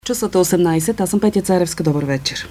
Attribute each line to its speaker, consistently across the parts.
Speaker 1: Часът е 18, аз съм Петя Царевска. Добър вечер.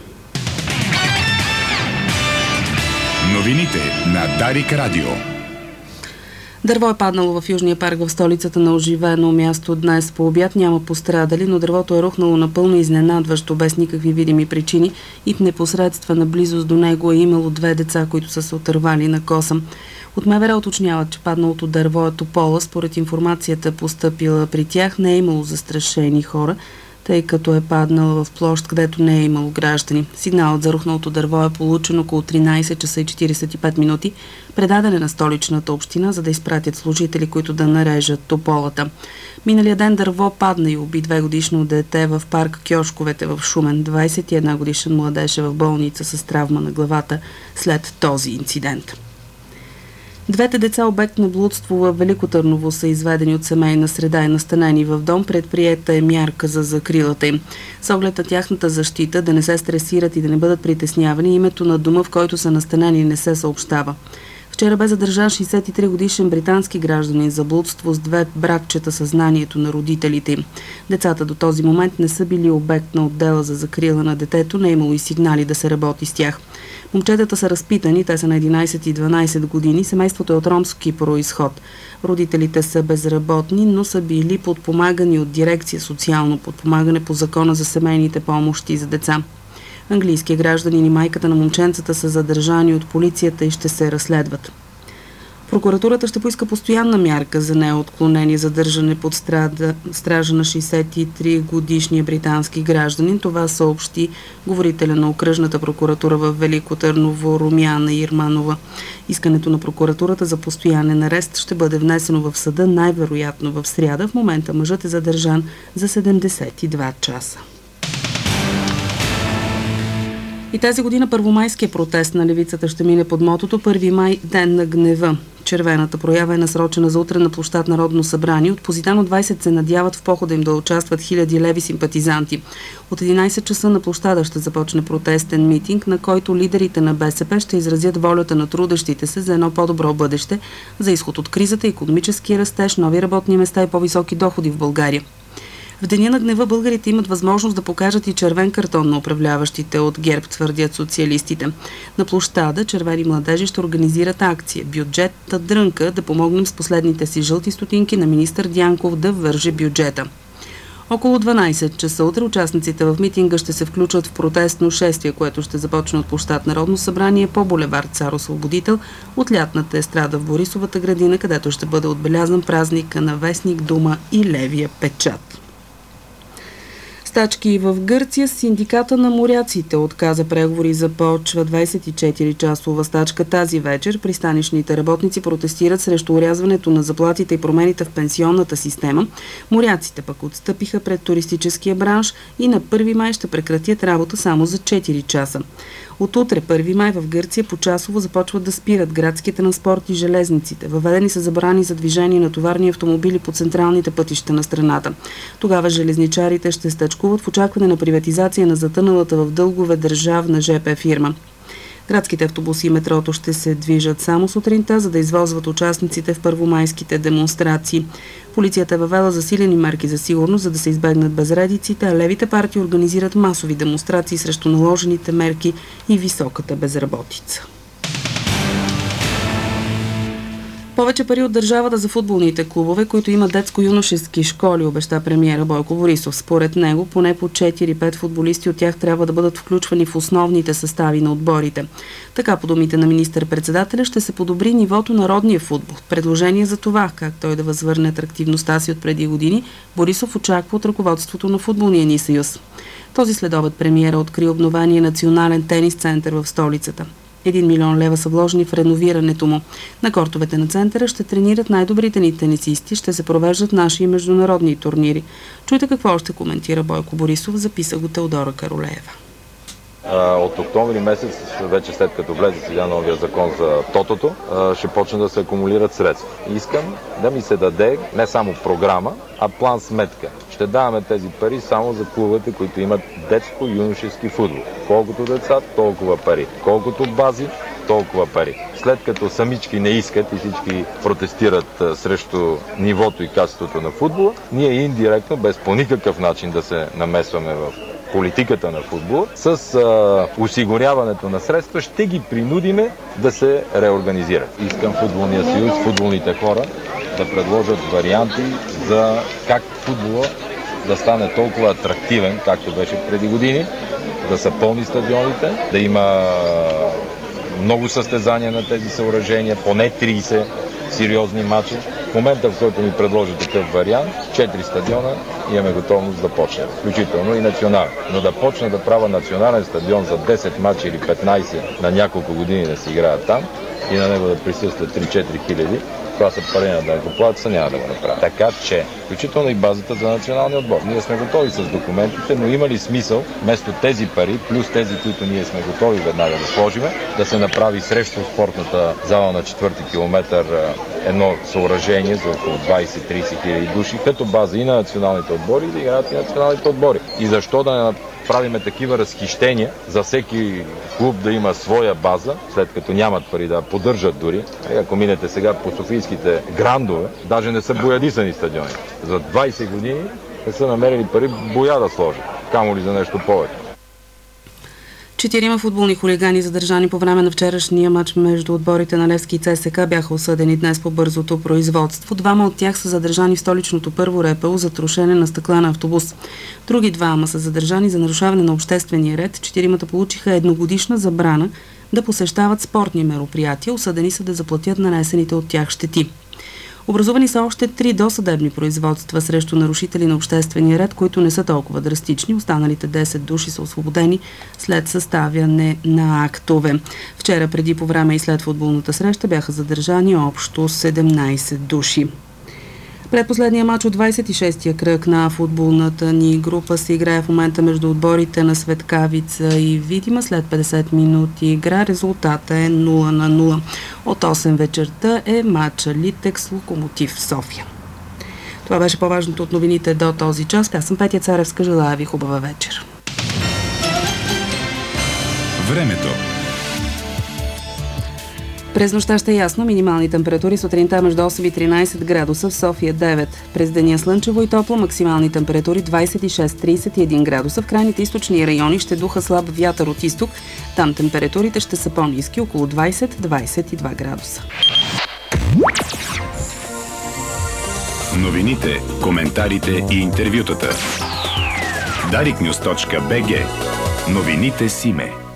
Speaker 2: Новините на Дарик Радио.
Speaker 1: Дърво е паднало в Южния парк в столицата на оживено място днес по обяд. Няма пострадали, но дървото е рухнало напълно изненадващо, без никакви видими причини и в непосредствена близост до него е имало 2 деца, които са се отървали на косъм. От МВР уточняват, че падналото дърво е топола. Според информацията, постъпила при тях, не е имало застрашени хора, тъй като е паднал в площ, където не е имало граждани. Сигналът за рухналото дърво е получен около 13 часа и 45 минути, предаден е на столичната община, за да изпратят служители, които да нарежат тополата. Миналия ден дърво падна и уби 2-годишно дете в парк Кьошковете в Шумен. 21 годишен младеж е в болница с травма на главата след този инцидент. Двете деца, обект на блудство в Велико Търново, са изведени от семейна среда и настанени в дом. Предприета е мярка за закрилата им. С оглед на тяхната защита, да не се стресират и да не бъдат притеснявани, името на дома, в който са настанени, не се съобщава. Вчера бе задържан 63-годишен британски гражданин за блудство с 2 братчета със знанието на родителите им. Децата до този момент не са били обект на отдела за закрила на детето, не е имало и сигнали да се работи с тях. Момчетата са разпитани, те са на 11 и 12 години, семейството е от ромски произход. Родителите са безработни, но са били подпомагани от дирекция социално подпомагане по закона за семейните помощи за деца. Английският гражданин и майката на момченцата са задържани от полицията и ще се разследват. Прокуратурата ще поиска постоянна мярка за неотклонение задържане под стража на 63-годишния британски гражданин. Това съобщи говорителя на окръжната прокуратура в Велико Търново Румяна Ирманова. Искането на прокуратурата за постоянен арест ще бъде внесено в съда най-вероятно в сряда. В момента мъжът е задържан за 72 часа. И тази година първомайския протест на левицата ще мине под мотото «1 май – Ден на гнева». Червената проява е насрочена за утре на площад Народно събрание. От Позитано 20 се надяват в похода им да участват хиляди леви симпатизанти. От 11 часа на площада ще започне протестен митинг, на който лидерите на БСП ще изразят волята на трудещите се за едно по-добро бъдеще, за изход от кризата, икономически растеж, нови работни места и по-високи доходи в България. В Деня на гнева българите имат възможност да покажат и червен картон на управляващите от ГЕРБ, твърдят социалистите. На площада червени младежи ще организират акция «Бюджетна дрънка» да помогнем с последните си жълти стотинки на министър Дянков да върже бюджета. Около 12 часа утре участниците в митинга ще се включат в протестно шествие, което ще започне от площад Народно събрание по булевард Цар Освободител от лятната естрада в Борисовата градина, където ще бъде отбелязан празника на Вестник Дума и Левия печат. Стачки в Гърция. Синдиката на моряците отказа преговори. Започва 24-часова стачка тази вечер. Пристанищните работници протестират срещу орязването на заплатите и промените в пенсионната система. Моряците пък отстъпиха пред туристическия бранш и на 1 май ще прекратят работа само за 4 часа. От утре, 1 май, в Гърция почасово започват да спират градските транспорт и железниците. Въведени са забрани за движение на товарни автомобили по централните пътища на страната. Тогава железничарите ще стачкуват в очакване на приватизация на затъналата в дългове държавна ЖП фирма. Градските автобуси и метрото ще се движат само сутринта, за да извозват участниците в първомайските демонстрации. Полицията е въвела засилени мерки за сигурност, за да се избегнат безредиците, а левите партии организират масови демонстрации срещу наложените мерки и високата безработица. Повече пари от държавата за футболните клубове, които имат детско-юношески школи, обеща премиера Бойко Борисов. Според него, поне по 4-5 футболисти от тях трябва да бъдат включвани в основните състави на отборите. Така, по думите на министър-председателя, ще се подобри нивото на родния футбол. Предложение за това, как той да възвърне атрактивността си от преди години, Борисов очаква от ръководството на футболния ни съюз. Този следобед премиера откри обновения национален тенис център в столицата. 1 милион лева са вложени в реновирането му. На кортовете на центъра ще тренират най-добрите ни тенисисти, ще се провеждат наши и международни турнири. Чуйте какво още коментира Бойко Борисов, записа го Теодора Каролеева.
Speaker 3: От октомври месец, вече след като влезе сега новия закон за тотото, ще почне да се акумулират средства. Искам да ми се даде не само програма, а план сметка. Ще даваме тези пари само за клубовете, които имат детско-юношески футбол. Колкото деца, толкова пари. Колкото бази, толкова пари. След като самички не искат и всички протестират срещу нивото и качеството на футбола, ние индиректно, без по никакъв начин да се намесваме в политиката на футбола, с осигуряването на средства ще ги принудиме да се реорганизират. Искам Футболния съюз, футболните хора да предложат варианти за как футбола да стане толкова атрактивен, както беше преди години, да са пълни стадионите, да има много състезания на тези съоръжения, поне 30 сериозни матчи. В момента, в който ми предложи такъв вариант, 4 стадиона, имаме готовност да почнем, включително и национален. Но да почна да правя национален стадион за 10 матча или 15 на няколко години да се играят там и на него да присъстват 3-4 хиляди, това са пари на данъкоплатеца, няма да го направя. Така че, включително и базата за националния отбор. Ние сме готови с документите, но има ли смисъл, вместо тези пари, плюс тези, които ние сме готови веднага да сложиме, да се направи срещу спортната зала на 4-ти километър едно съоръжение за около 20-30 хиляди души, като база и на националните отбори, и да играят и националните отбори. И защо да не правиме такива разхищения, за всеки клуб да има своя база, след като нямат пари да поддържат дори. Ако минете сега по софийските грандове, даже не са боядисани стадиони. За 20 години не са намерили пари боя да сложат, камо ли за нещо повече.
Speaker 1: 4 футболни хулигани, задържани по време на вчерашния матч между отборите на Левски и ЦСКА, бяха осъдени днес по бързото производство. 2 от тях са задържани в столичното първо РПУ за трошене на стъкла на автобус. Други 2 са задържани за нарушаване на обществения ред. 4 получиха едногодишна забрана да посещават спортни мероприятия. Осъдени са да заплатят нанесените от тях щети. Образувани са още 3 досъдебни производства срещу нарушители на обществения ред, които не са толкова драстични. Останалите 10 души са освободени след съставяне на актове. Вчера, преди, по време и след футболната среща, бяха задържани общо 17 души. Предпоследния матч от 26-я кръг на футболната ни група се играе в момента между отборите на Светкавица и Видима. След 50 минути игра резултата е 0-0. От 8 вечерта е матча Литекс Локомотив София. Това беше по-важното от новините до този час. Аз съм Петя Царевска. Желая ви хубава вечер.
Speaker 2: Времето.
Speaker 1: През нощта ще е ясно. Минимални температури сутринта между 8 и 13 градуса, в София 9. През деня слънчево и топло, максимални температури 26-31 градуса. В крайните източни райони ще духа слаб вятър от изток. Там температурите ще са по-ниски, около 20-22 градуса.
Speaker 2: Новините, коментарите и интервютата. Dariknews.bg. Новините с име.